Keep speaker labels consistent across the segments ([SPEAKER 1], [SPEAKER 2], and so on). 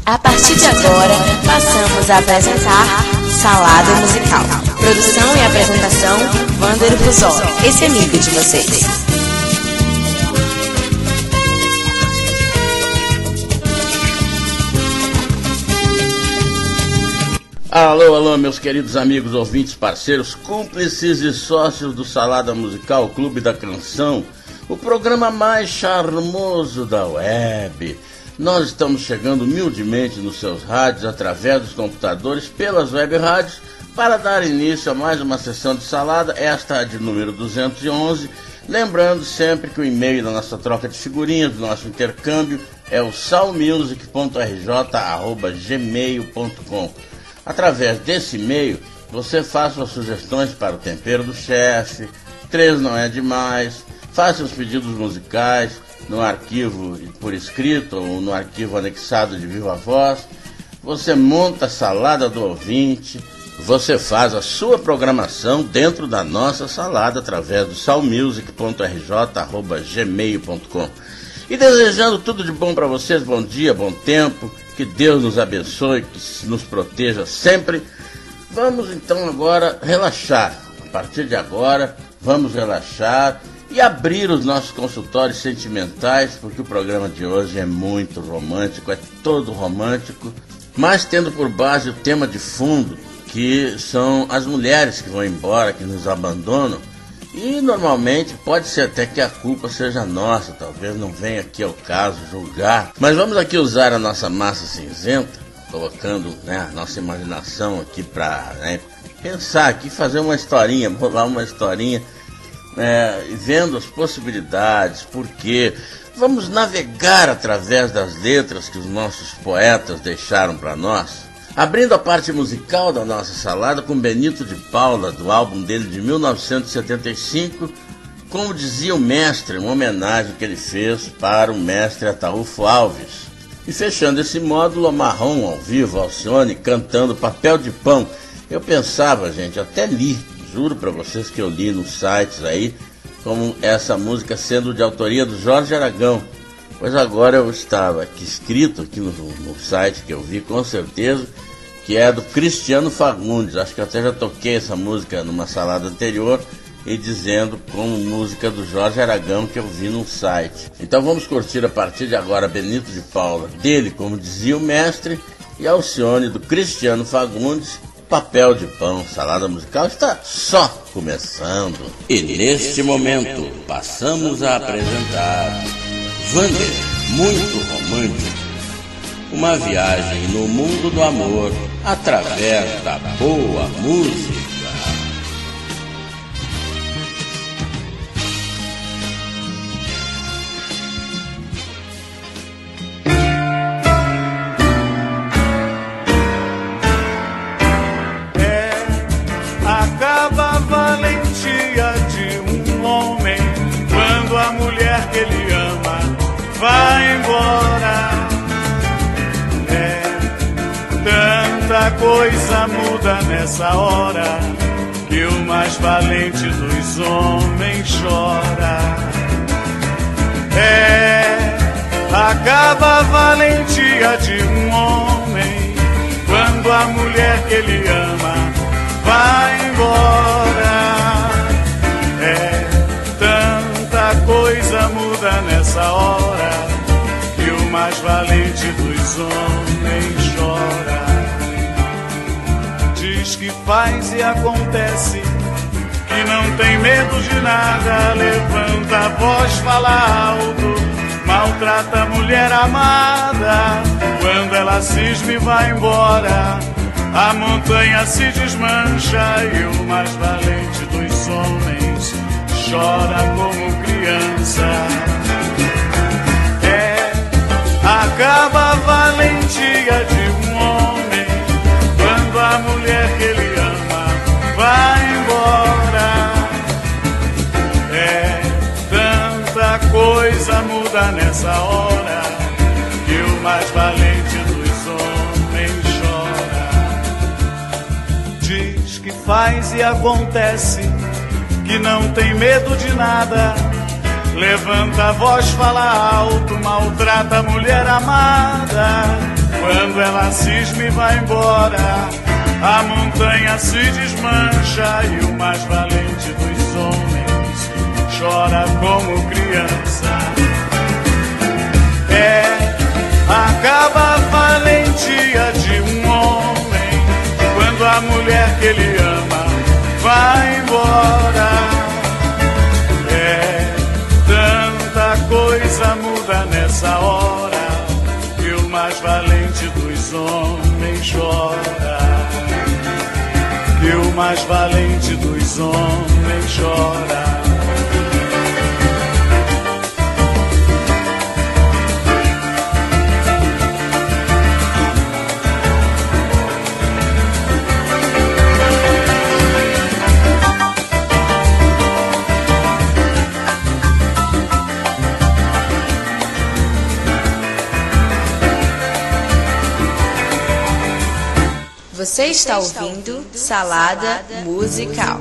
[SPEAKER 1] A partir de agora, passamos a apresentar Salada Musical. Produção e apresentação, Wander Fusol, esse amigo de vocês.
[SPEAKER 2] Alô, meus queridos amigos, ouvintes, parceiros, cúmplices e sócios do Salada Musical, Clube da Canção, o programa mais charmoso da web. Nós estamos chegando humildemente nos seus rádios, através dos computadores, pelas web rádios, para dar início a mais uma sessão de salada, esta de número 211, lembrando sempre que o e-mail da nossa troca de figurinhas, do nosso intercâmbio, é o salmusic.rj@gmail.com. Através desse e-mail, você faz suas sugestões para o tempero do chefe, 3 não é demais, faça os pedidos musicais no arquivo por escrito ou no arquivo anexado de viva voz, você monta a salada do ouvinte, você faz a sua programação dentro da nossa salada através do salmusic.rj@gmail.com. E desejando tudo de bom para vocês, bom dia, bom tempo, que Deus nos abençoe, que nos proteja sempre. Vamos então agora relaxar. A partir de agora, vamos relaxar e abrir os nossos consultórios sentimentais, porque o programa de hoje é muito romântico, é todo romântico, mas tendo por base o tema de fundo, que são as mulheres que vão embora, que nos abandonam, e normalmente pode ser até que a culpa seja nossa, talvez não venha aqui ao caso julgar, mas vamos aqui usar a nossa massa cinzenta, colocando a nossa imaginação aqui para pensar aqui, fazer uma historinha, bolar uma historinha, vendo as possibilidades, porque vamos navegar através das letras que os nossos poetas deixaram para nós. Abrindo a parte musical da nossa salada com Benito de Paula, do álbum dele de 1975, como dizia o mestre, uma homenagem que ele fez para o mestre Ataúfo Alves. E fechando esse módulo, Marrom ao vivo, Alcione cantando Papel de Pão. Eu pensava, gente, até li, juro para vocês que eu li nos sites aí, como essa música sendo de autoria do Jorge Aragão. Pois agora eu estava aqui escrito aqui no site que eu vi, com certeza, que é do Cristiano Fagundes. Acho que eu até já toquei essa música numa salada anterior e dizendo como música do Jorge Aragão que eu vi num site. Então vamos curtir a partir de agora Benito de Paula, dele, como dizia o mestre, e Alcione do Cristiano Fagundes, Papel de Pão. Salada musical está só começando. E neste momento passamos a apresentar Wander, muito romântico. Uma viagem no mundo do amor através da boa música.
[SPEAKER 3] Acaba a valentia de um homem quando a mulher que ele ama vai embora. Tanta coisa muda nessa hora que o mais valente dos homens chora. Acaba a valentia de um homem quando a mulher que ele ama vai embora. Tanta coisa muda nessa hora que o mais valente dos homens chora. Diz que faz e acontece, que não tem medo de nada, levanta a voz, fala alto, maltrata a mulher amada. Quando ela cisma e vai embora, a montanha se desmancha e o mais valente dos homens chora como criança. Acaba a valentia de um homem quando a mulher que ele ama vai embora. Tanta coisa muda nessa hora que o mais valente dos homens chora. Diz que faz e acontece, que não tem medo de nada, levanta a voz, fala alto, maltrata a mulher amada. Quando Quando ela cisma e vai embora, a montanha se desmancha e o mais valente dos homens chora como criança. Acaba a valentia de um homem quando a mulher que ele ama vai embora. Tanta coisa muda nessa hora que o mais valente dos homens chora. Que o mais valente dos homens chora.
[SPEAKER 1] Você está ouvindo Salada Musical.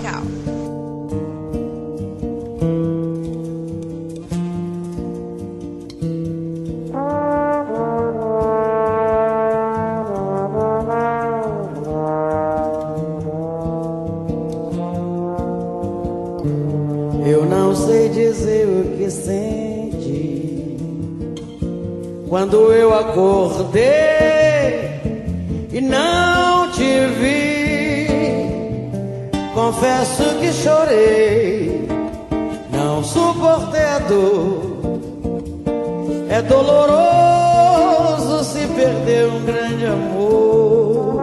[SPEAKER 4] Eu não sei dizer o que senti quando eu acordei e não te vi. Confesso que chorei, não suportei a dor. É doloroso se perder um grande amor,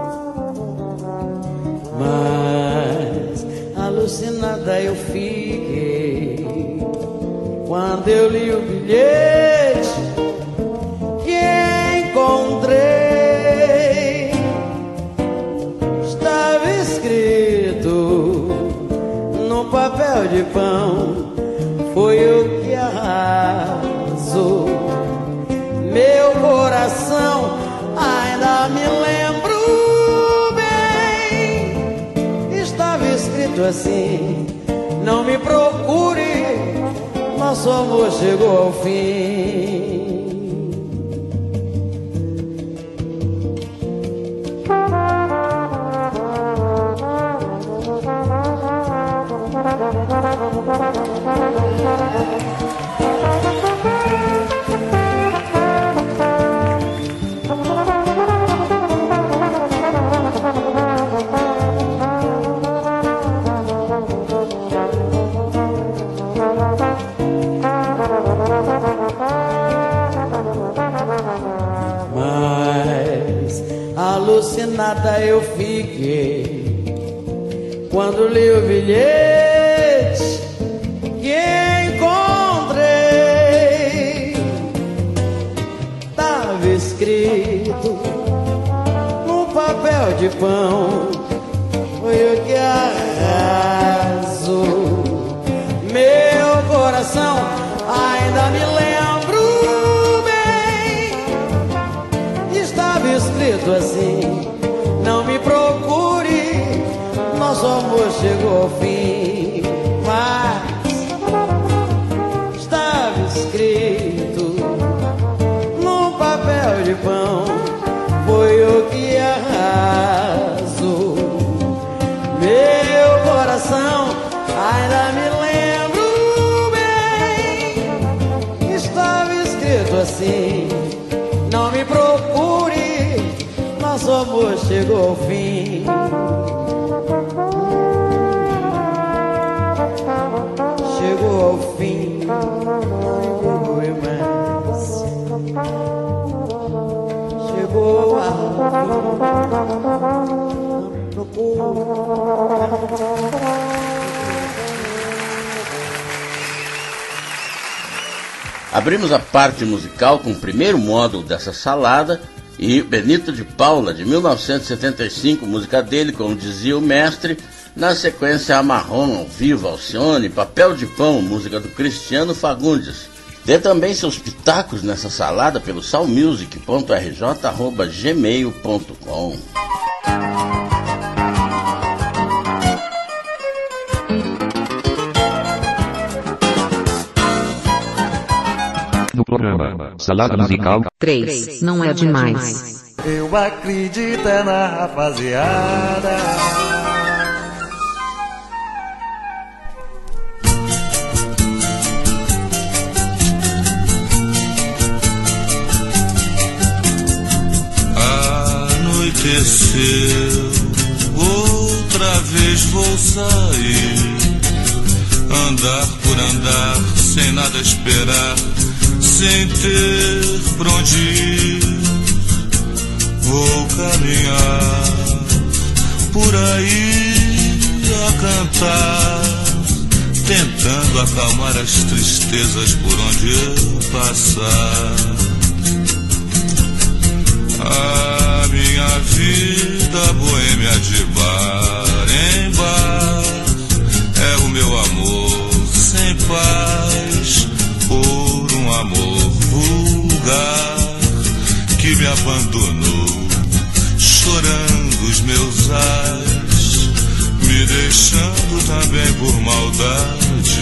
[SPEAKER 4] mas alucinada eu fiquei quando eu li o bilhete que encontrei. Papel de pão foi o que arrasou meu coração. Ainda me lembro bem, estava escrito assim: não me procure, nosso amor chegou ao fim. Mas alucinada eu fiquei quando li o bilhete que encontrei. Tava escrito no papel de pão, foi o que arrasou meu coração. Ainda me lembro bem, estava escrito assim: não me procure, nosso amor chegou ao fim. Mas estava escrito no papel de pão, foi o que arrasou meu coração. Ainda me lembro bem, estava escrito assim: não me procure, nosso amor chegou ao fim. Chegou ao fim, chegou mais, chegou ao fim.
[SPEAKER 2] Abrimos a parte musical com o primeiro módulo dessa salada e Benito de Paula, de 1975, música dele, como dizia o mestre. Na sequência, Amarrom, ao vivo, Alcione, Papel de Pão, música do Cristiano Fagundes. Dê também seus pitacos nessa salada pelo salmusic.rj@gmail.com.
[SPEAKER 5] No programa Salada Musical
[SPEAKER 6] 3 não é demais.
[SPEAKER 5] Eu acredito é na rapaziada.
[SPEAKER 6] Anoiteceu, outra vez vou sair, andar por andar, sem nada esperar, sem ter pra onde ir. Vou caminhar por aí a cantar, tentando acalmar as tristezas por onde eu passar. A minha vida boêmia de bar em bar é o meu amor sem paz, por um amor vulgar que me abandonou, chorando os meus ais, me deixando também por maldade,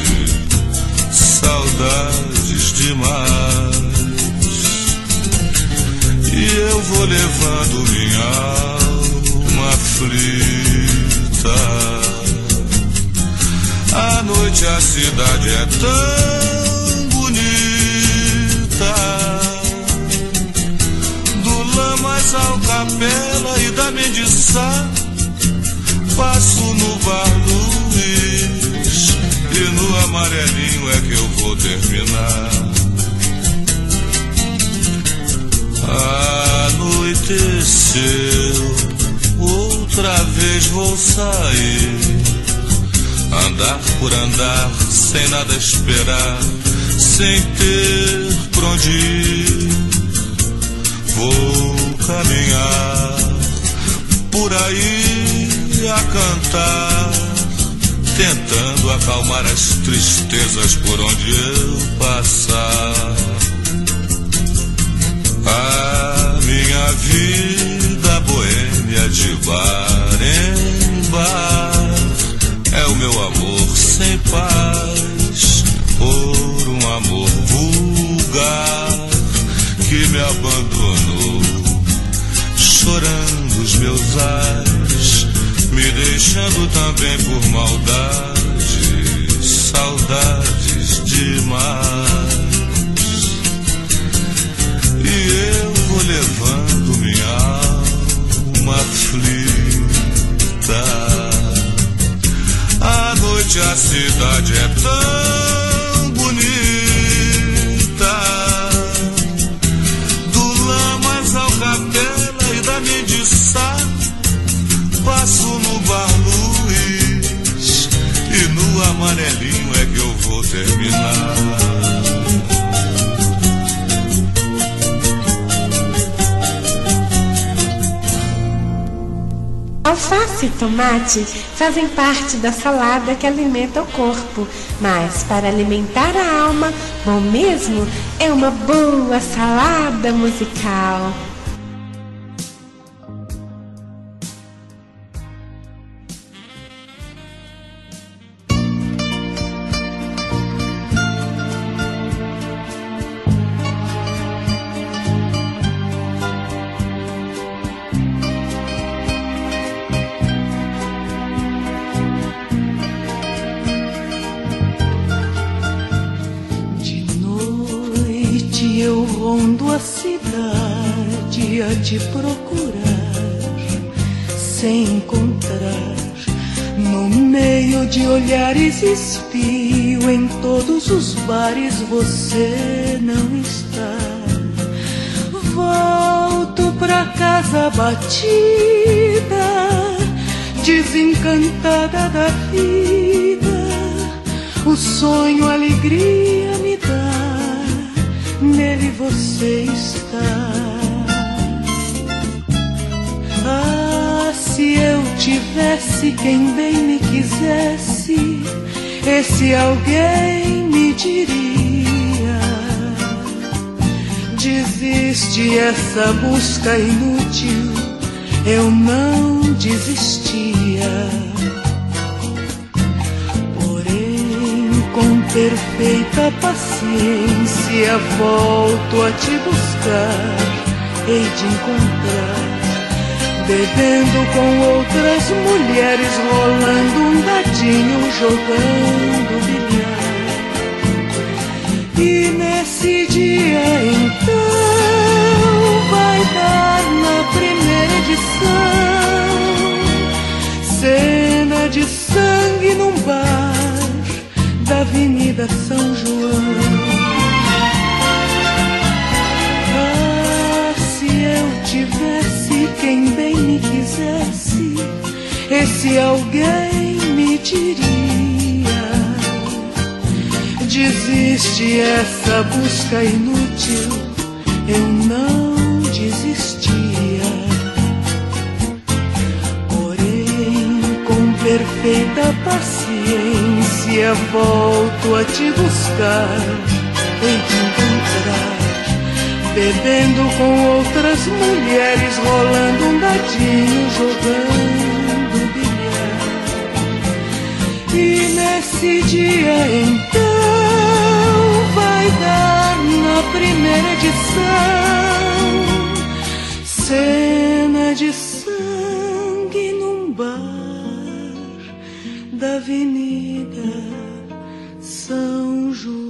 [SPEAKER 6] saudades demais. E eu vou levando minha alma aflita. À noite a cidade é tão bonita, do Lamas ao Capela e da Mendiçá, passo no Bar Luiz e no Amarelinho é que eu vou terminar. Anoiteceu, outra vez vou sair, andar por andar, sem nada esperar, sem ter por onde ir. Vou caminhar por aí a cantar, tentando acalmar as tristezas por onde eu passar. A minha vida boêmia de bar em bar é o meu amor sem paz, por um amor vulgar que me abandonou, chorando os meus ais, me deixando também por maldade, saudades demais. E eu vou levando minha alma aflita. À noite a cidade é tão bonita, do Lamas ao Capela e da Mendiçá, passo no Bar Luiz e no Amarelinho é que eu vou terminar.
[SPEAKER 7] Alface e tomate fazem parte da salada que alimenta o corpo, mas para alimentar a alma, bom mesmo é uma boa salada musical.
[SPEAKER 8] Eu rondo a cidade a te procurar, sem encontrar. No meio de olhares espio, em todos os bares você não está. Volto pra casa batida, desencantada da vida. O sonho, a alegria me dá, nele você está. Ah, se eu tivesse quem bem me quisesse, esse alguém me diria: desiste, essa busca inútil. Eu não desistia. Com perfeita paciência volto a te buscar, hei de encontrar, bebendo com outras mulheres, rolando um dadinho, jogando bilhar. E nesse dia então vai dar na primeira edição cena de sangue num bar da Avenida São João. Ah, se eu tivesse quem bem me quisesse, esse alguém me diria: desiste essa busca inútil. Eu não desistia, porém com perfeita paciência volto a te buscar, hei de encontrar, bebendo com outras mulheres, rolando um dadinho, jogando bilhar. E nesse dia então vai dar na primeira edição cena de sangue num bar da Avenida São João.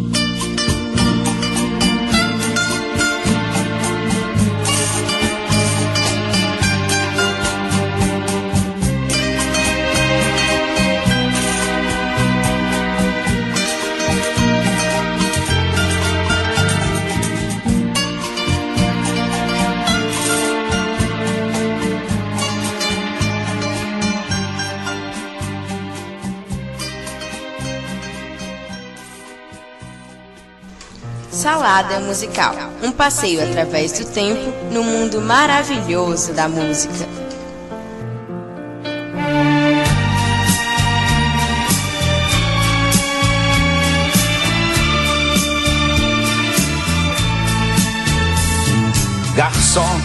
[SPEAKER 1] Salada musical, um passeio através do tempo no mundo maravilhoso da música.
[SPEAKER 9] Garçom,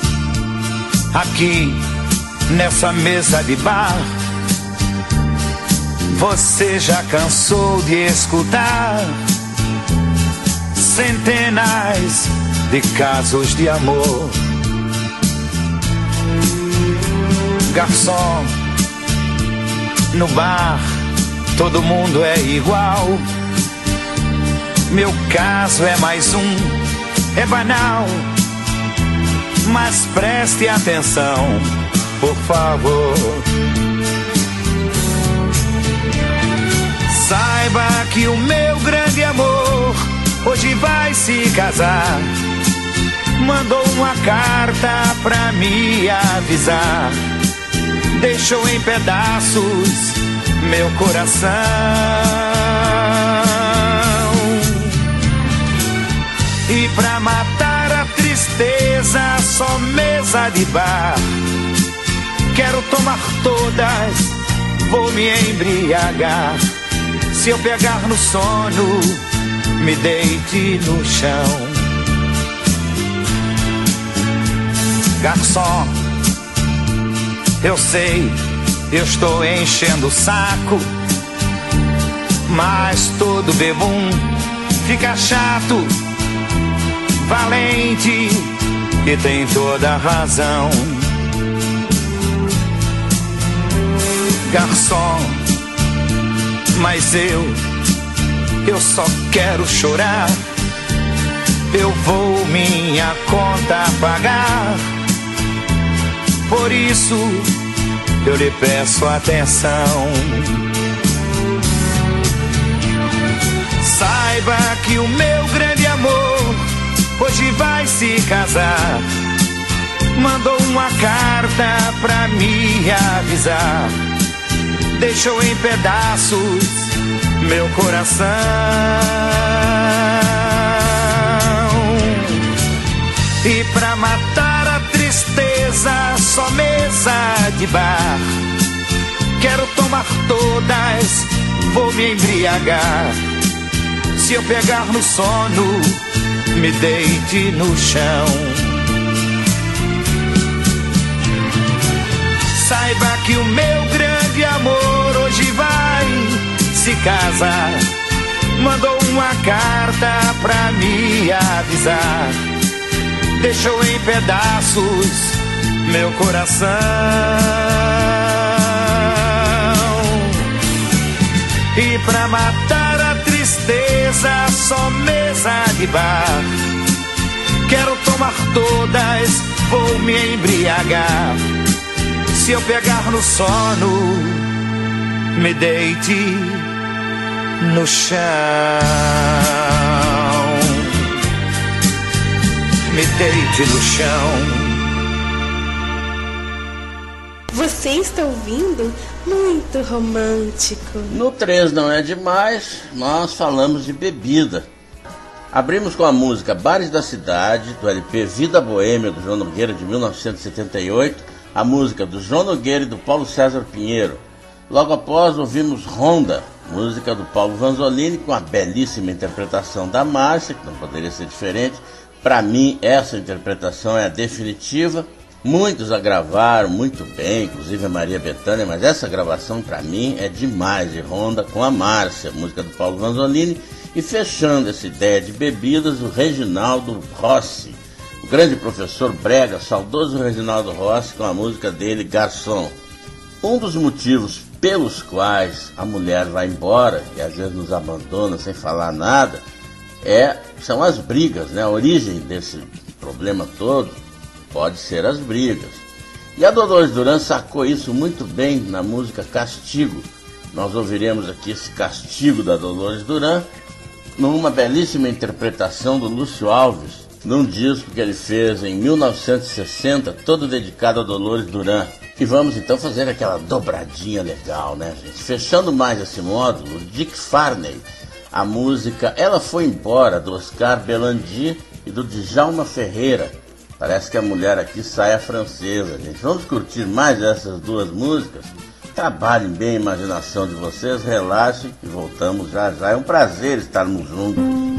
[SPEAKER 9] aqui nessa mesa de bar, você já cansou de escutar centenas de casos de amor. Garçom, no bar todo mundo é igual. Meu caso é mais um, é banal, mas preste atenção, por favor. Saiba que o meu grande amor hoje vai se casar. Mandou uma carta pra me avisar. Deixou em pedaços meu coração. E pra matar a tristeza, só mesa de bar. Quero tomar todas, vou me embriagar. Se eu pegar no sono, me deite no chão. Garçom, eu sei, eu estou enchendo o saco, mas todo bebum fica chato. Valente e tem toda a razão. Garçom, mas eu só quero chorar. Eu vou minha conta pagar. Por isso eu lhe peço atenção. Saiba que o meu grande amor hoje vai se casar. Mandou uma carta pra me avisar. Deixou em pedaços meu coração. E pra matar a tristeza, só mesa de bar. Quero tomar todas, vou me embriagar. Se eu pegar no sono, me deite no chão. Saiba que o meu grande amor hoje vai se casar. Mandou uma carta pra me avisar. deixou em pedaços meu coração. E pra matar a tristeza, só mesa de bar. Quero tomar todas, vou me embriagar. Se eu pegar no sono, me deite no chão. Me deite no chão.
[SPEAKER 7] Você está ouvindo Muito Romântico.
[SPEAKER 2] No 3 Não É Demais, nós falamos de bebida. Abrimos com a música Bares da Cidade, do LP Vida Boêmia, do João Nogueira, de 1978, a música do João Nogueira e do Paulo César Pinheiro. Logo após, ouvimos Ronda, música do Paulo Vanzolini, com a belíssima interpretação da Márcia, que não poderia ser diferente. Para mim, essa interpretação é a definitiva. Muitos a gravaram muito bem, inclusive a Maria Bethânia, mas essa gravação para mim é demais, de Ronda com a Márcia, música do Paulo Vanzolini, e fechando essa ideia de bebidas, o Reginaldo Rossi, o grande professor brega, saudoso Reginaldo Rossi, com a música dele, Garçom. Um dos motivos pelos quais a mulher vai embora, e às vezes nos abandona sem falar nada, são as brigas, né? A origem desse problema todo pode ser as brigas. E a Dolores Duran sacou isso muito bem na música Castigo. Nós ouviremos aqui esse Castigo da Dolores Duran, numa belíssima interpretação do Lúcio Alves, num disco que ele fez em 1960, todo dedicado a Dolores Duran. E vamos então fazer aquela dobradinha legal, né, gente? Fechando mais esse módulo, Dick Farney, a música Ela Foi Embora, do Oscar Belandi e do Djalma Ferreira. Parece que a mulher aqui sai a francesa, gente. Vamos curtir mais essas duas músicas? Trabalhem bem a imaginação de vocês, relaxem e voltamos já já. É um prazer estarmos juntos.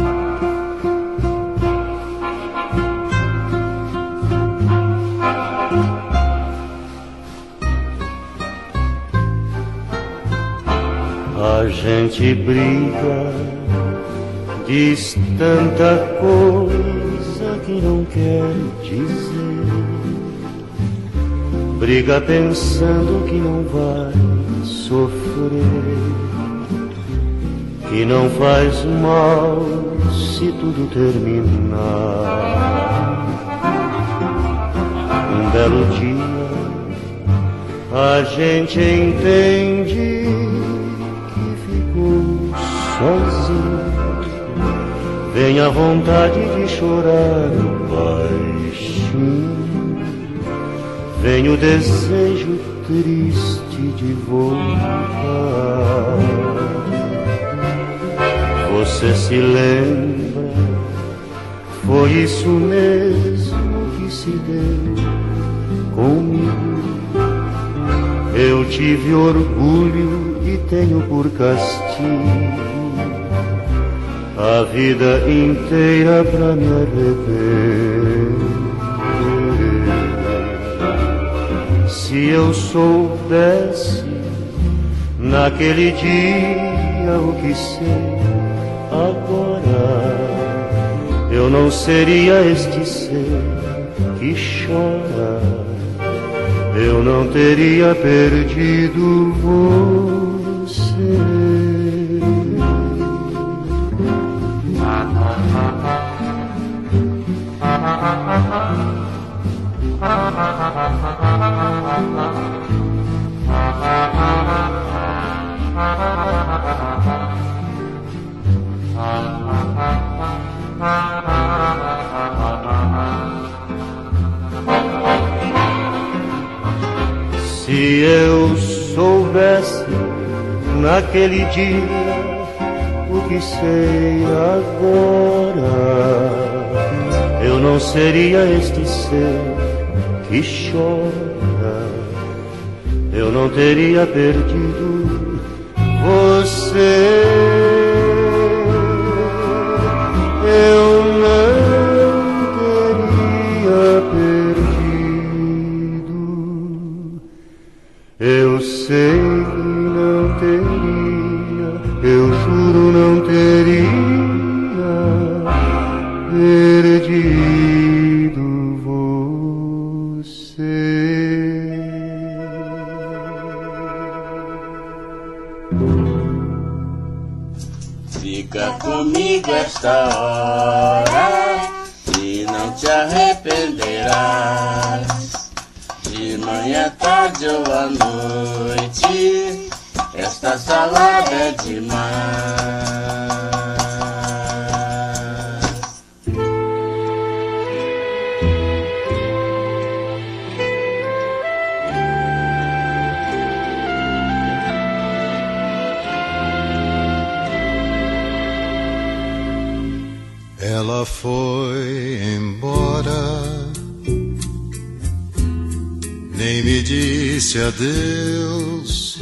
[SPEAKER 10] A gente briga, diz tanta coisa que não quer dizer. Briga pensando que não vai sofrer, que não faz mal se tudo terminar. Um belo dia a gente entende sozinho, vem a vontade de chorar baixinho, vem o desejo triste de voltar. Você se lembra, foi isso mesmo que se deu comigo. Eu tive orgulho e tenho por castigo a vida inteira pra me arrepender. Se eu soubesse naquele dia o que sei agora, eu não seria este ser que chora, eu não teria perdido você. Se eu soubesse naquele dia o que sei agora, eu não seria este ser que chora, eu não teria perdido você. Eu não teria perdido, eu sei que não teria, eu juro não teria perdido.
[SPEAKER 2] Fica comigo esta hora e não te arrependerás. De manhã, tarde ou à noite, esta salada é demais.
[SPEAKER 5] Ela foi embora, nem me disse adeus.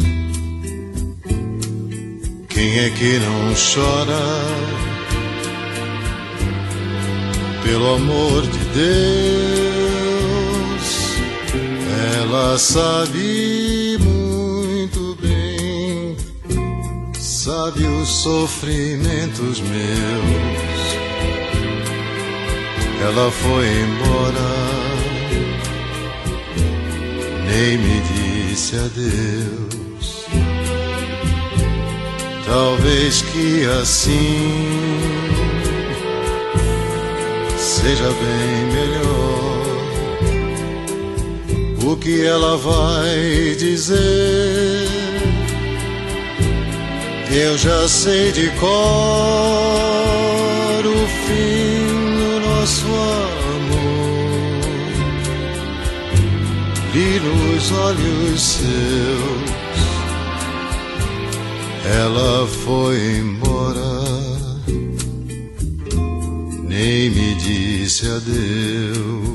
[SPEAKER 5] Quem é que não chora pelo amor de Deus? Ela sabe muito bem, sabe os sofrimentos meus. Ela foi embora, nem me disse adeus. Talvez que assim seja bem melhor. O que ela vai dizer eu já sei de cor. O fim do nosso amor, li nos olhos seus. Ela foi embora, nem me disse adeus.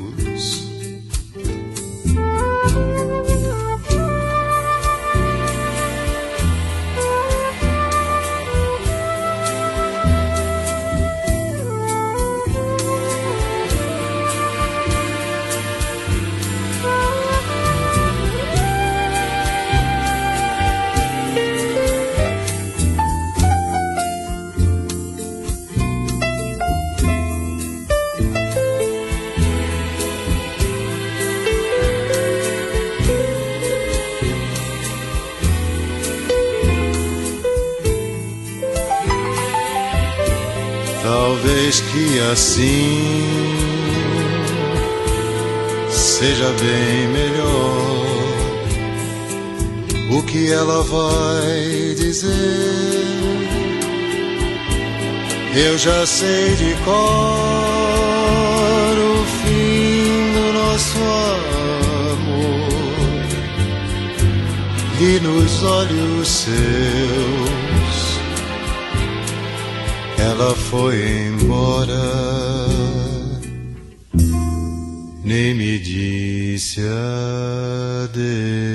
[SPEAKER 5] Talvez que assim seja bem melhor. O que ela vai dizer eu já sei de cor. O fim do nosso amor, li nos olhos seus. Ela foi embora, nem me disse adeus.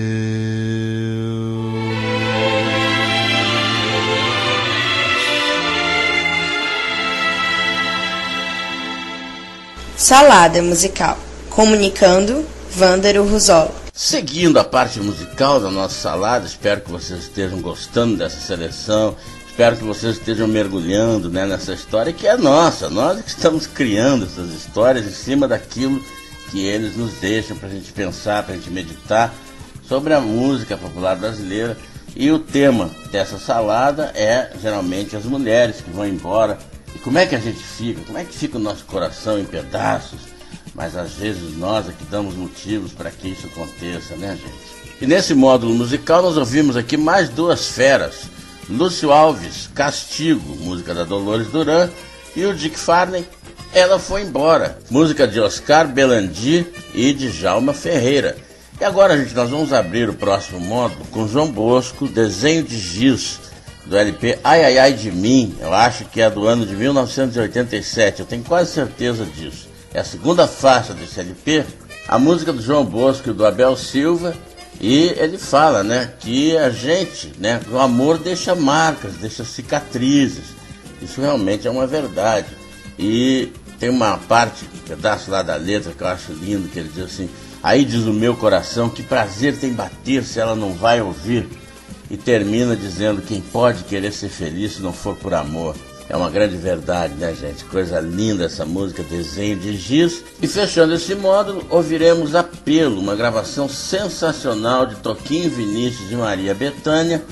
[SPEAKER 1] Salada musical. Comunicando, Vândaro Ruzola.
[SPEAKER 2] Seguindo a parte musical da nossa salada, espero que vocês estejam gostando dessa seleção. Espero que vocês estejam mergulhando, né, nessa história que é nossa. Nós que estamos criando essas histórias em cima daquilo que eles nos deixam para a gente pensar, para a gente meditar sobre a música popular brasileira. E o tema dessa salada é geralmente as mulheres que vão embora. E como é que a gente fica? Como é que fica o nosso coração em pedaços? Mas às vezes nós é que damos motivos para que isso aconteça, né, gente? E nesse módulo musical nós ouvimos aqui mais duas feras. Lúcio Alves, Castigo, música da Dolores Duran, e o Dick Farney, Ela Foi Embora, música de Oscar Belandi e de Djalma Ferreira. E agora, gente, nós vamos abrir o próximo módulo com João Bosco, Desenho de Giz, do LP Ai Ai Ai de Mim. Eu acho que é do ano de 1987, eu tenho quase certeza disso. É a segunda faixa desse LP, a música do João Bosco e do Abel Silva. E ele fala, né, que a gente, né, o amor deixa marcas, deixa cicatrizes. Isso realmente é uma verdade. E tem uma parte, um pedaço lá da letra que eu acho lindo, que ele diz assim: aí diz o meu coração, que prazer tem bater se ela não vai ouvir. E termina dizendo: quem pode querer ser feliz se não for por amor. É uma grande verdade, né, gente? Coisa linda essa música, Desenho de Giz. E fechando esse módulo, ouviremos Apelo, uma gravação sensacional de Toquinho Vinícius e Maria Bethânia,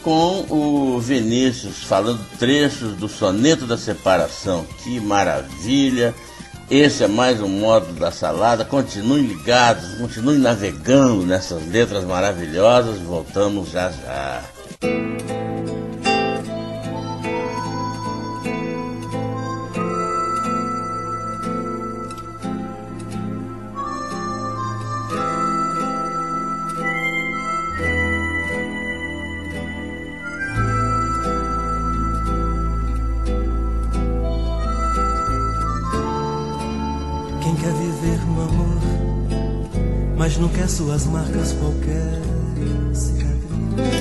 [SPEAKER 2] com o Vinícius falando trechos do Soneto da Separação. Que maravilha! Esse é mais um módulo da Salada. Continuem ligados, continuem navegando nessas letras maravilhosas. Voltamos já já.
[SPEAKER 11] Mas não quer suas marcas, qualquer cicatriz.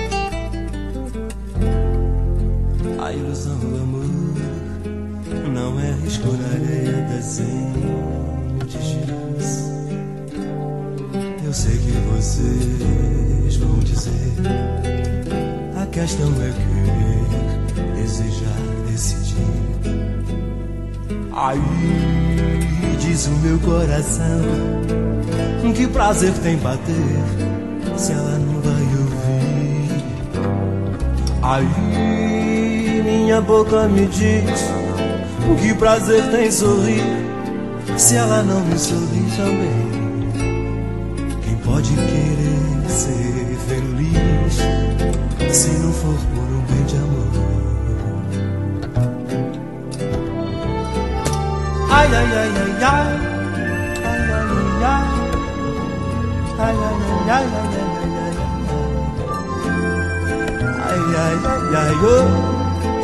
[SPEAKER 11] A ilusão do amor não é risco na areia, desenho de giz. Eu sei que vocês vão dizer, a questão é querer, desejar, decidir. Aí diz o meu coração, que prazer tem bater, se ela não vai ouvir. Aí minha boca me diz, que prazer tem sorrir, se ela não me sorrir também. Quem pode querer ser feliz, se não for por um bem de amor? Ai, ai, ai, ai, ai, ai, ai, ai. Ai, ai, ai, ai, ai, ai, ai, ai, ai, ai, oh.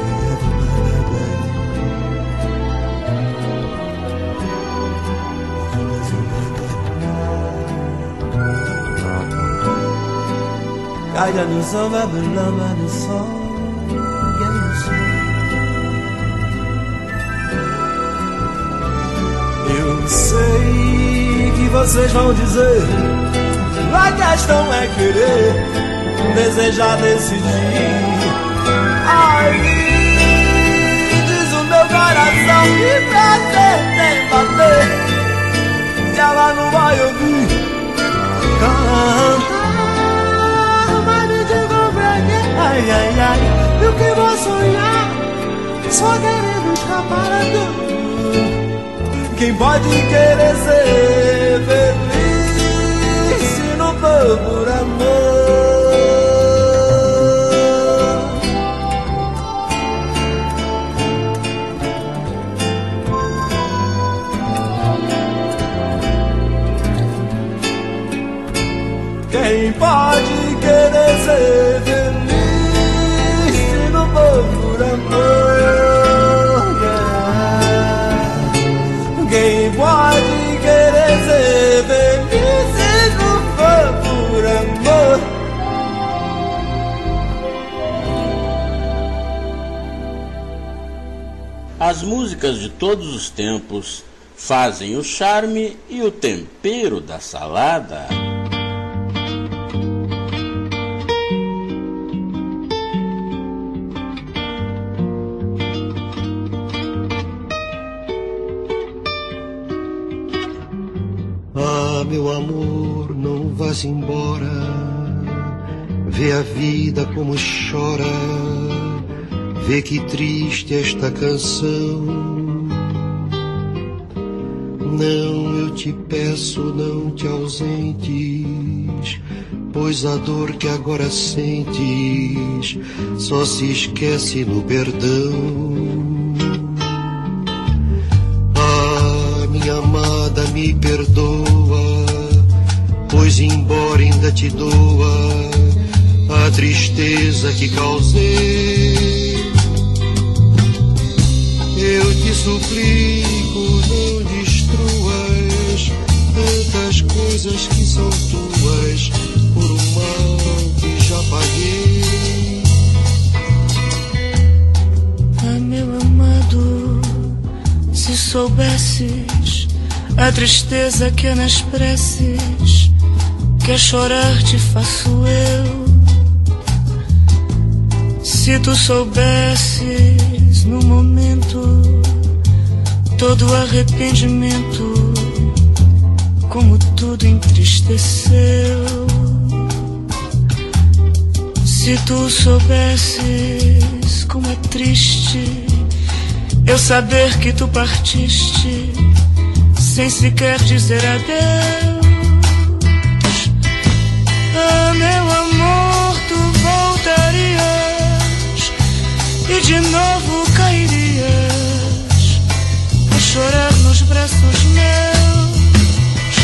[SPEAKER 11] Caia no som, vai lama no som, eu sei que vocês vão dizer, a questão é querer, desejar, decidir. Aí diz o meu coração, que prazer tem bater, se ela não vai ouvir cantar. Mas me diga pra quê, ai, ai, ai, eu que vou sonhar, só querendo escapar a dor. Quem pode querer ser feliz, se não for por amor? Quem pode querer ser feliz, se não for por amor? Quem pode querer ser feliz se não for por amor?
[SPEAKER 2] As músicas de todos os tempos fazem o charme e o tempero da salada.
[SPEAKER 10] Meu amor, não vás embora, vê a vida como chora, vê que triste esta canção. Não, eu te peço, não te ausentes, pois a dor que agora sentes só se esquece no perdão. Ah, minha amada, me perdoa, pois embora ainda te doa a tristeza que causei. Eu te suplico, não destruas tantas coisas que são tuas por um mal que já paguei.
[SPEAKER 8] Ah, meu amado, se soubesses a tristeza que é nas preces, quer chorar te faço eu. Se tu soubesses no momento todo o arrependimento, como tudo entristeceu. Se tu soubesses como é triste eu saber que tu partiste sem sequer dizer adeus. Ah, meu amor, tu voltarias e de novo cairias a chorar nos braços meus.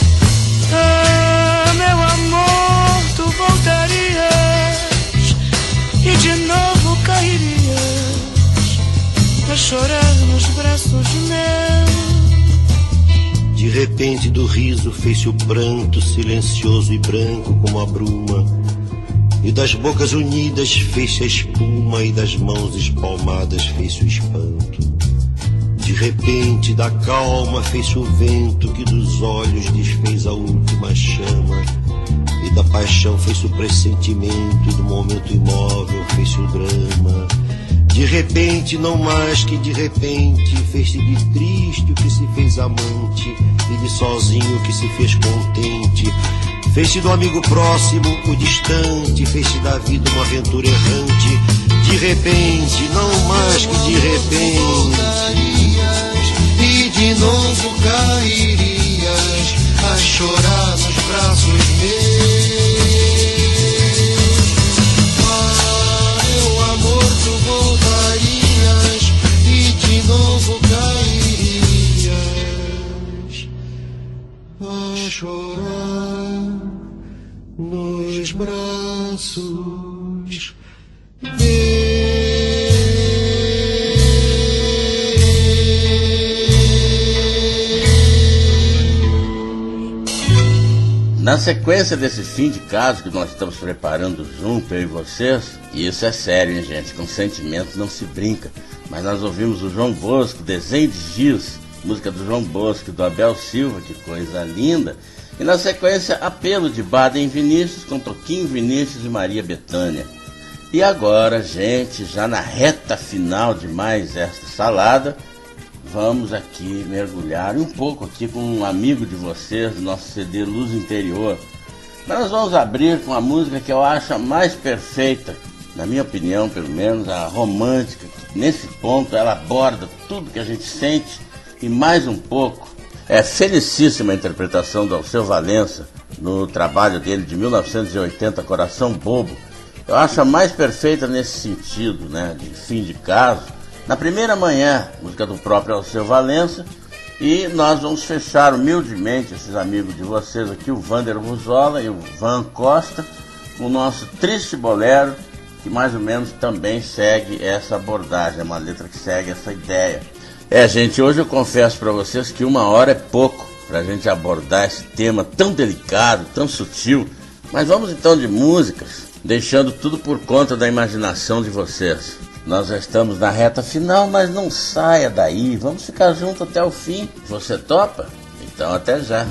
[SPEAKER 8] Ah, meu amor, tu voltarias e de novo cairias a chorar nos braços meus.
[SPEAKER 10] De repente do riso fez-se o pranto, silencioso e branco como a bruma, e das bocas unidas fez-se a espuma, e das mãos espalmadas fez-se o espanto. De repente da calma fez-se o vento, que dos olhos desfez a última chama, e da paixão fez-se o pressentimento, e do momento imóvel fez-se o drama. De repente, não mais que de repente, fez-se de triste o que se fez amante, e de sozinho o que se fez contente. Fez-se do amigo próximo o distante, fez-se da vida uma aventura errante. De repente, não mais que de repente,
[SPEAKER 11] e de novo cairias a chorar nos braços meus. Ah, meu amor, tu voltarias e de novo cairias a chorar nos braços meus.
[SPEAKER 2] Na sequência desse fim de caso que nós estamos preparando junto, eu e vocês, e isso é sério, hein, gente? Com sentimentos não se brinca. Mas nós ouvimos o João Bosco, Desenho de Giz, música do João Bosco e do Abel Silva, que coisa linda. E na sequência, Apelo de Baden Vinícius, com Toquinho Vinícius e Maria Bethânia. E agora, gente, já na reta final de mais esta salada, vamos aqui mergulhar um pouco aqui com um amigo de vocês, do nosso CD Luz Interior. Mas nós vamos abrir com a música que eu acho a mais perfeita, na minha opinião pelo menos, a romântica, que nesse ponto ela aborda tudo que a gente sente e mais um pouco. É felicíssima a interpretação do Alceu Valença no trabalho dele de 1980, Coração Bobo. Eu acho a mais perfeita nesse sentido, né, de fim de caso. Na primeira manhã, música do próprio Alceu Valença, e nós vamos fechar humildemente esses amigos de vocês aqui, o Vander Ruzola e o Van Costa, com o nosso Triste Bolero, que mais ou menos também segue essa abordagem, é uma letra que segue essa ideia. Gente, hoje eu confesso para vocês que 1 hora é pouco para a gente abordar esse tema tão delicado, tão sutil, mas vamos então de músicas, deixando tudo por conta da imaginação de vocês. Nós já estamos na reta final, mas não saia daí, vamos ficar juntos até o fim. Você topa? Então até já.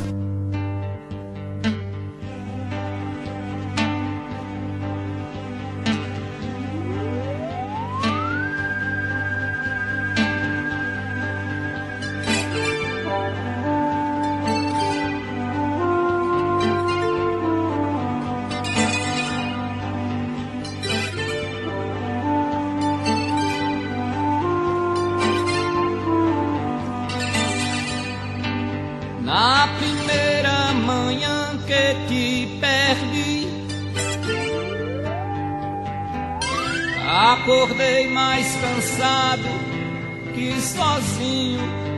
[SPEAKER 12] Na primeira manhã que te perdi, acordei mais cansado que sozinho.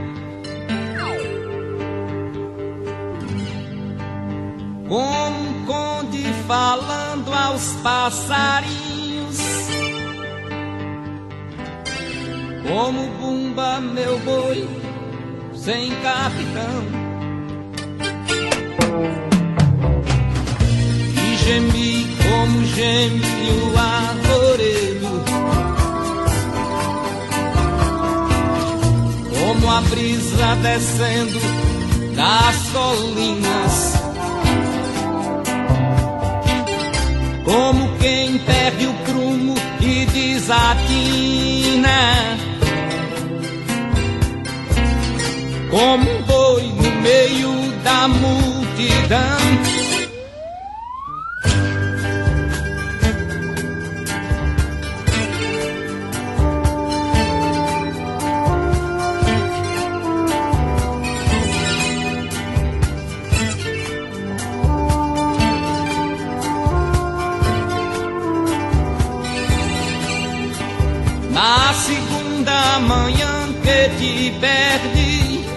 [SPEAKER 12] Como um conde falando aos passarinhos, como Bumba, meu boi sem capitão. E gemi como geme o arvoredo, como a brisa descendo das colinas, como quem perde o prumo e desatina, como um boi no meio da multidão. perdi.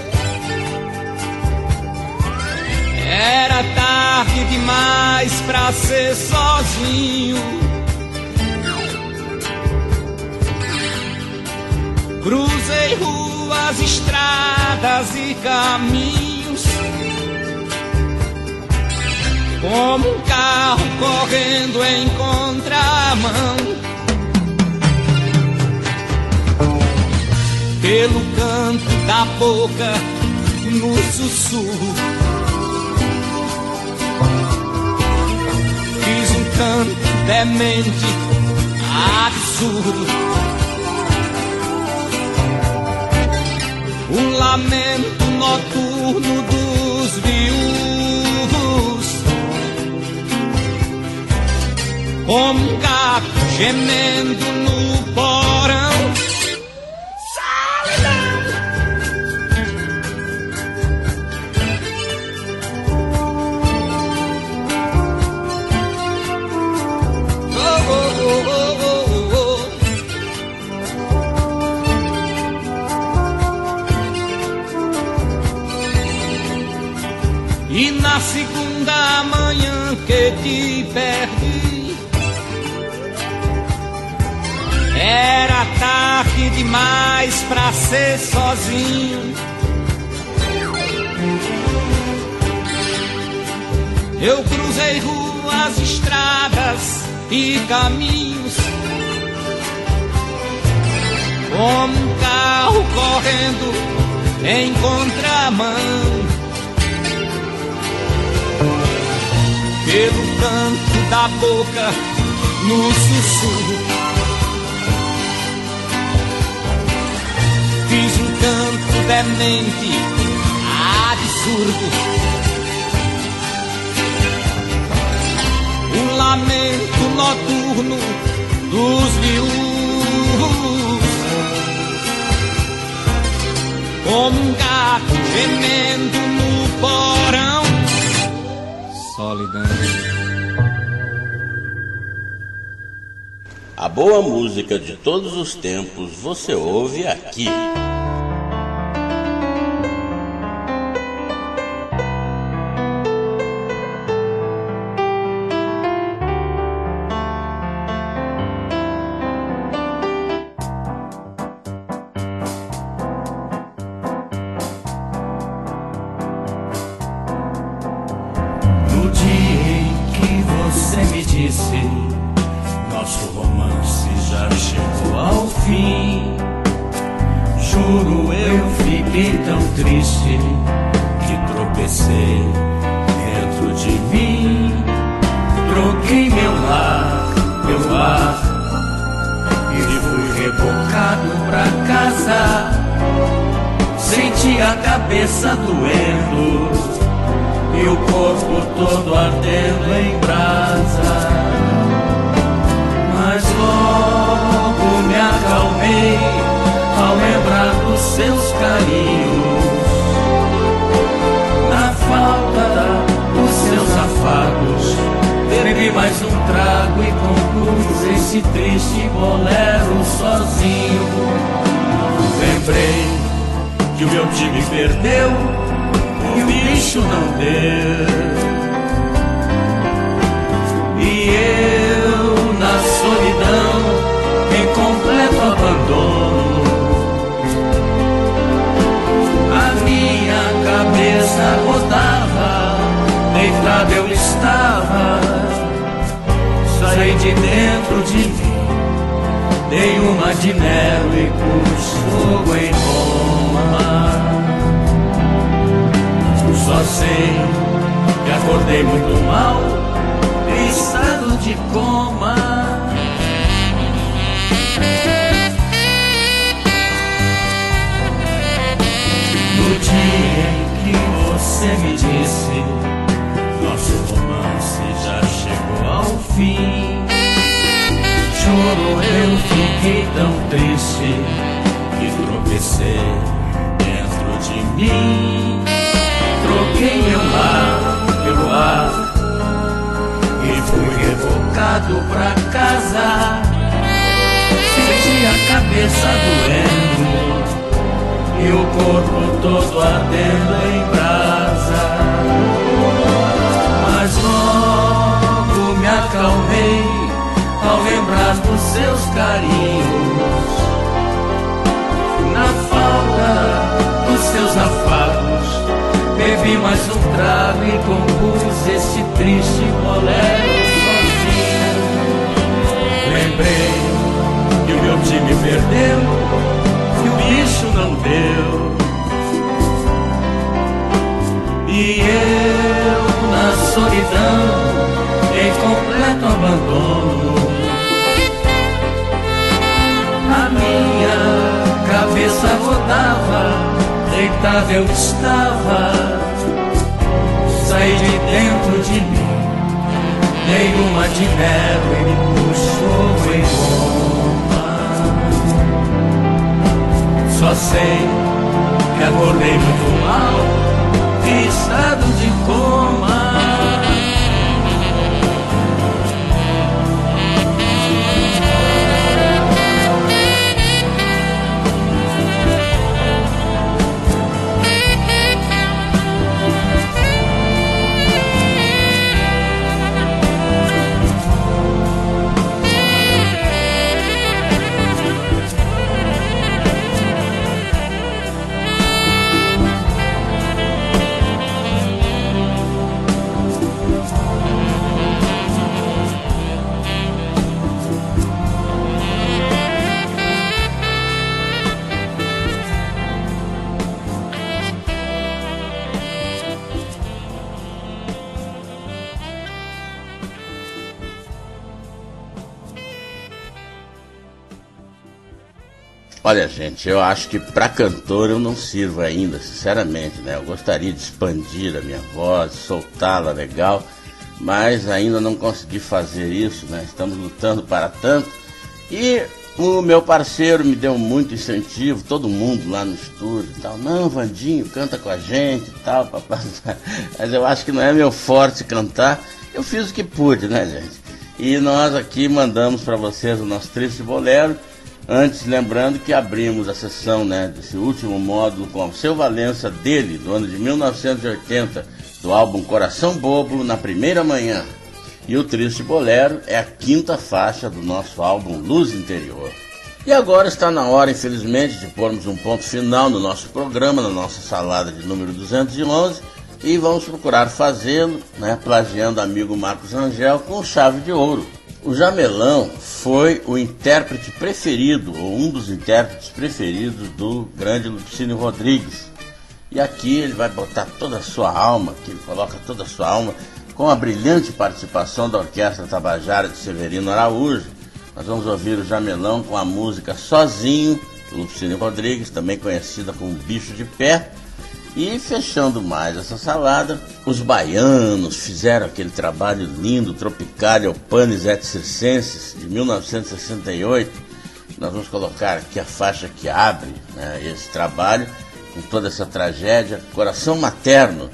[SPEAKER 12] Era tarde demais pra ser sozinho. Cruzei ruas, estradas e caminhos, como um carro correndo em contramão. Pelo canto da boca, no sussurro, fiz um canto demente, absurdo. Um lamento noturno dos viúvos, como um gato gemendo no porão. E na segunda manhã que te perdi, era tarde demais pra ser sozinho. Eu cruzei ruas, estradas e caminhos, como um carro correndo em contramão. Pelo canto da boca, no sussurro, fiz um canto demente, absurdo. Um lamento noturno dos viúvos, como um gato gemendo no porão. Solidão.
[SPEAKER 2] A boa música de todos os tempos você ouve aqui.
[SPEAKER 3] No dia em que você me disse nosso romance já chegou ao fim, juro eu fiquei tão triste que tropecei dentro de mim. Troquei meu ar e fui rebocado pra casa. Senti a cabeça doendo e o corpo todo ardendo em brasa. Mas logo me acalmei ao lembrar dos seus carinhos. Na falta dos seus afagos, bebi mais um trago e compus esse triste bolero sozinho. Lembrei que o meu time perdeu e o bicho não deu. E eu na solidão, em completo abandono, a minha cabeça rodava, deitado eu estava. Saí de dentro de mim, dei uma de Nero e pus fogo em Roma. Só sei que acordei muito mal, em estado de coma. No dia em que você me disse nosso romance já chegou ao fim, juro eu fiquei tão triste que tropecei dentro de mim. Troquei meu lar pelo ar e fui revocado pra casa. Senti a cabeça doendo e
[SPEAKER 13] e o corpo todo ardendo em brasa. Mas logo me acalmei ao lembrar dos seus carinhos, na falta dos seus afagos. Bebi mais um trago e compus esse triste bolero sozinho. Lembrei que o meu time perdeu e o bicho não deu, e eu na solidão, em completo abandono. A minha cabeça rodava, deitado eu estava. Saí de dentro de mim, dei uma de mel e me puxou em Roma. Só sei que acordei muito mal, em estado de coma.
[SPEAKER 2] Olha, gente, eu acho que para cantor eu não sirvo ainda, sinceramente, né? Eu gostaria de expandir a minha voz, soltá-la legal, mas ainda não consegui fazer isso, né? Estamos lutando para tanto. E o meu parceiro me deu muito incentivo, todo mundo lá no estúdio e tal. Não, Vandinho, canta com a gente e tal, papai. Mas eu acho que não é meu forte cantar. Eu fiz o que pude, né, gente? E nós aqui mandamos para vocês o nosso triste bolero. Antes, lembrando que abrimos a sessão, né, desse último módulo com o Seu Valença, dele, do ano de 1980, do álbum Coração Bobo, Na Primeira Manhã. E o Triste Bolero é a quinta faixa do nosso álbum Luz Interior. E agora está na hora, infelizmente, de pormos um ponto final no nosso programa, na nossa salada de número 211, e vamos procurar fazê-lo, né, plagiando o amigo Marcos Rangel com chave de ouro. O Jamelão foi o intérprete preferido, ou um dos intérpretes preferidos do grande Lupicínio Rodrigues. E aqui ele vai botar toda a sua alma, que ele coloca toda a sua alma, com a brilhante participação da Orquestra Tabajara de Severino Araújo. Nós vamos ouvir o Jamelão com a música Sozinho, do Lupicínio Rodrigues, também conhecida como Bicho de Pé. E fechando mais essa salada, os baianos fizeram aquele trabalho lindo, Tropicália Panis et Circenses, de 1968. Nós vamos colocar aqui a faixa que abre, né, esse trabalho, com toda essa tragédia, Coração Materno.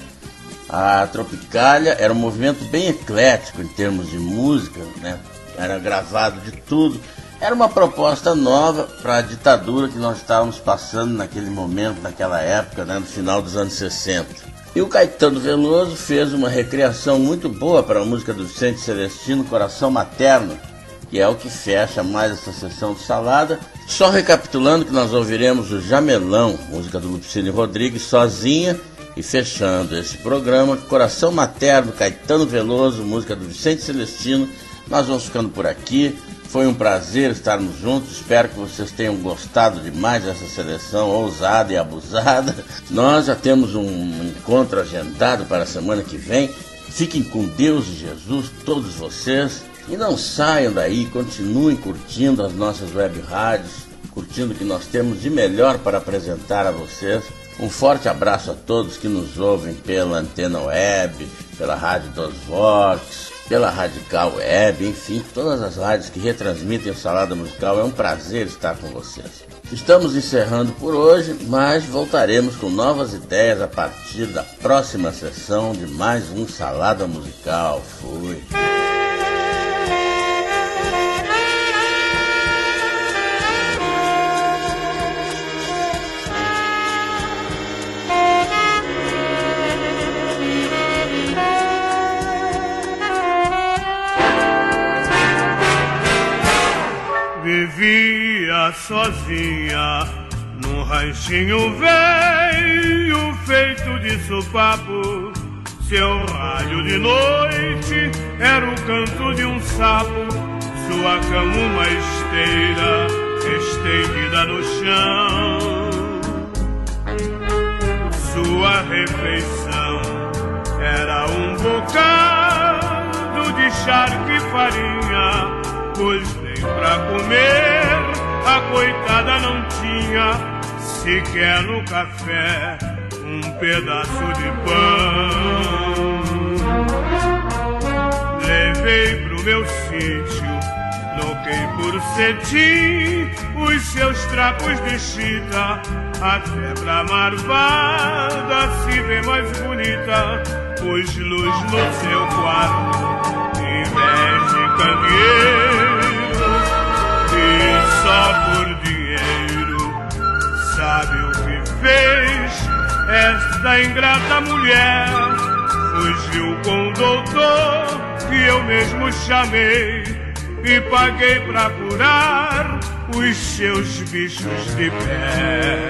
[SPEAKER 2] A Tropicália era um movimento bem eclético em termos de música, né, era gravado de tudo. Era uma proposta nova para a ditadura que nós estávamos passando naquele momento, naquela época, né, no final dos anos 60. E o Caetano Veloso fez uma recriação muito boa para a música do Vicente Celestino, Coração Materno, que é o que fecha mais essa sessão de salada. Só recapitulando que nós ouviremos o Jamelão, música do Lupicínio Rodrigues, Sozinha, e fechando esse programa, Coração Materno, Caetano Veloso, música do Vicente Celestino. Nós vamos ficando por aqui. Foi um prazer estarmos juntos, espero que vocês tenham gostado demais dessa seleção ousada e abusada. Nós já temos um encontro agendado para a semana que vem. Fiquem com Deus e Jesus, todos vocês, e não saiam daí, continuem curtindo as nossas web rádios, curtindo o que nós temos de melhor para apresentar a vocês. Um forte abraço a todos que nos ouvem pela Antena Web, pela Rádio dos Vox, pela Radical Web, enfim, todas as rádios que retransmitem o Salada Musical. É um prazer estar com vocês. Estamos encerrando por hoje, mas voltaremos com novas ideias a partir da próxima sessão de mais um Salada Musical. Fui!
[SPEAKER 3] vivia sozinha num ranchinho velho feito de sopapo. Seu rádio de noite era o canto de um sapo, sua cama uma esteira estendida no chão. Sua refeição era um bocado de charque e farinha, pois nem pra comer a coitada não tinha, sequer no café um pedaço de pão. Levei pro meu sítio, loquei por cetim os seus trapos de chita, até pra marvada se vê mais bonita. Pus luz no seu quarto em vez de candeeiro, e só por dinheiro sabe o que fez esta ingrata mulher. Fugiu com o doutor que eu mesmo chamei e paguei pra curar os seus bichos de pé.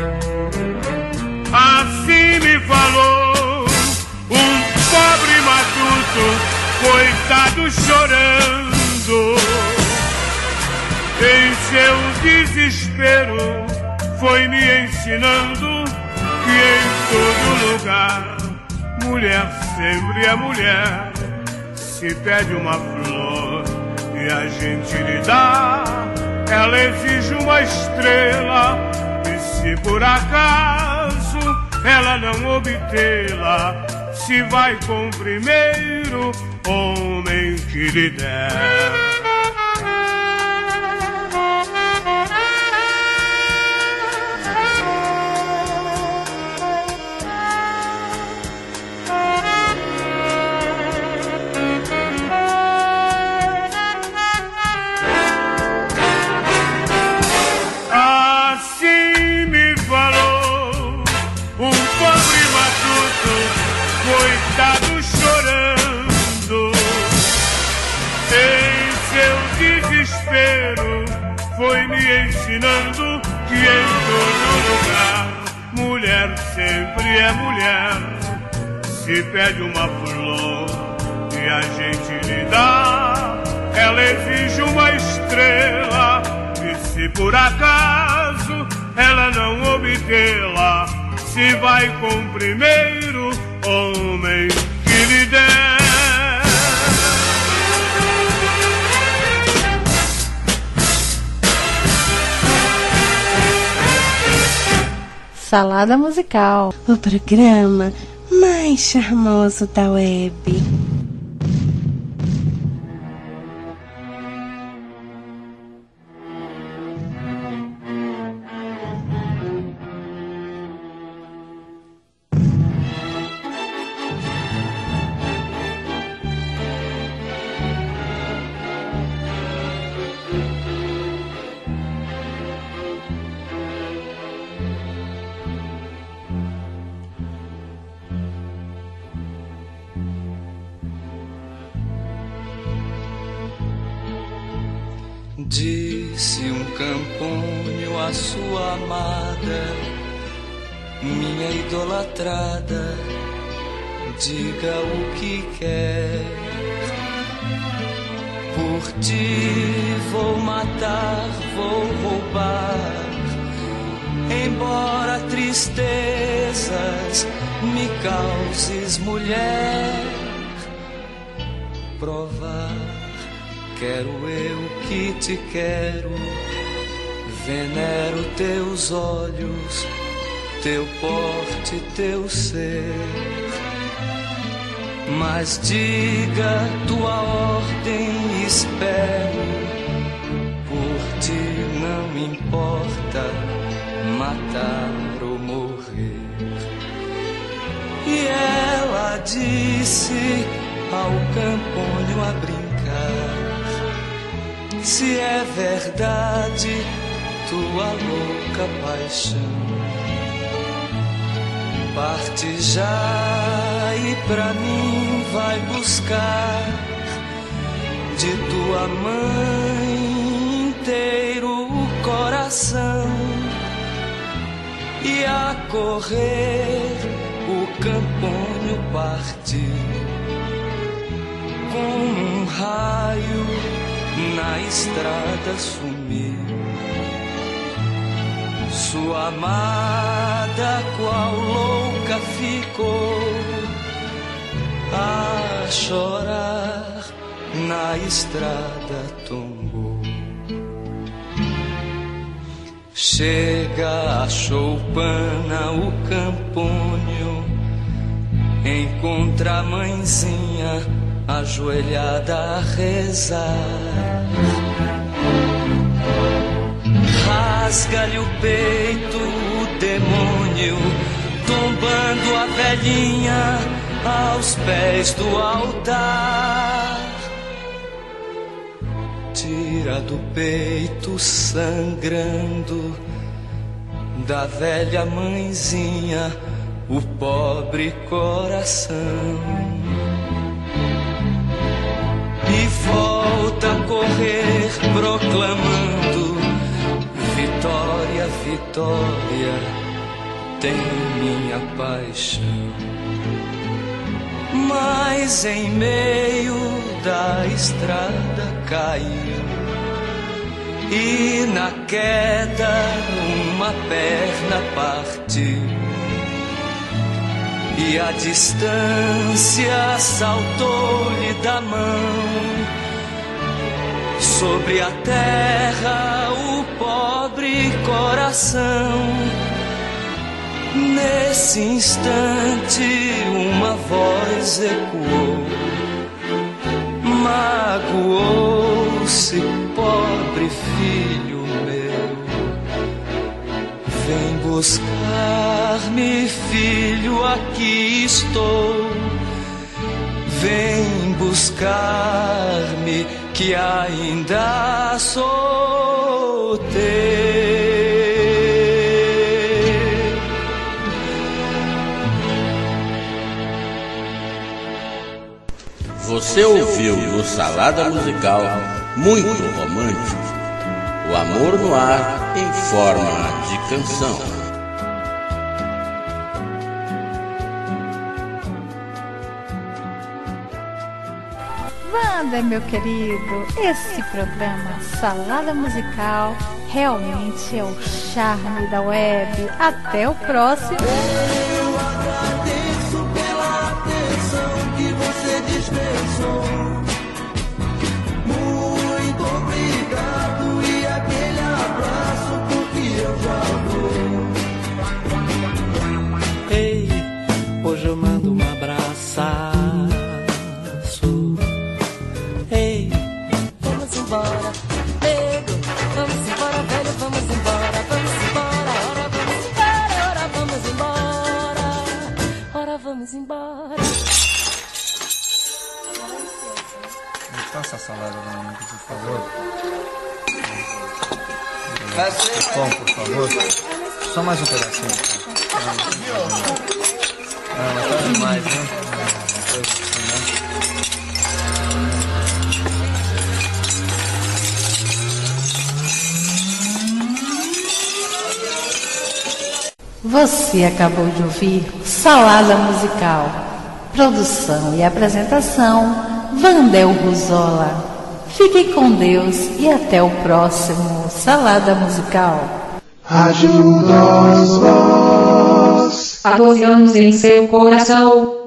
[SPEAKER 3] Assim me falou um pobre matuto, coitado chorando. Em seu desespero foi me ensinando que em todo lugar mulher sempre é mulher. Se pede uma flor e a gente lhe dá, ela exige uma estrela, e se por acaso ela não obtê-la, se vai com o primeiro homem que lhe der. Coitado chorando, em seu desespero foi me ensinando que em todo lugar mulher sempre é mulher. Se pede uma flor e a gente lhe dá, ela exige uma estrela, e se por acaso ela não obtê-la, se vai com o primeiro homem que lhe der.
[SPEAKER 7] Salada Musical, o programa mais charmoso da web.
[SPEAKER 14] Disse um campônio à sua amada, minha idolatrada, diga o que quer. Por ti vou matar, vou roubar, embora tristezas me causes, mulher. Provar, quero eu que te quero, venero teus olhos, teu porte, teu ser. Mas diga tua ordem, espero, por ti não importa matar ou morrer. E ela disse ao campônio a brincar, se é verdade tua louca paixão, parte já e pra mim vai buscar de tua mãe inteiro o coração, e a correr o Campônio partiu, como um raio na estrada sumiu. Sua amada qual louca ficou a chorar, na estrada tombou. Chega a choupana o Campônio, encontra a mãezinha ajoelhada a rezar. Rasga-lhe o peito o demônio, tombando a velhinha aos pés do altar. Tira do peito sangrando da velha mãezinha o pobre coração, e volta a correr proclamando: vitória, vitória, tem minha paixão. Mas em meio da estrada caiu, e na queda uma perna partiu, e a distância saltou-lhe da mão. Sobre a terra o pobre coração. Nesse instante uma voz ecoou: magoou-se, pobre filho meu. Vem buscar-me, filho, aqui estou. Vem buscar-me, que ainda sou teu.
[SPEAKER 2] Você ouviu no Salada Musical Muito Romântico, o amor no ar em forma de canção.
[SPEAKER 15] Wander, meu querido, esse programa Salada Musical realmente é o charme da web. Até o próximo.
[SPEAKER 11] Eu agradeço pela atenção que você dispensou. Muito obrigado e aquele abraço porque eu já vou.
[SPEAKER 4] Ei, hoje eu mando um abraço. Ei,
[SPEAKER 8] vamos embora, nego, vamos embora, velho, vamos embora, vamos embora, ora vamos embora, ora vamos embora, ora vamos embora.
[SPEAKER 5] Me faça a salada novamente, por favor.
[SPEAKER 16] Bom, por favor. Só mais um pedacinho. Não, mas tá demais, né?
[SPEAKER 15] Você acabou de ouvir Salada Musical. Produção e apresentação, Vandel Ruzola. Fiquem com Deus e até o próximo Salada Musical.
[SPEAKER 11] Ajuda-os vós.
[SPEAKER 17] Há 12 anos em seu coração.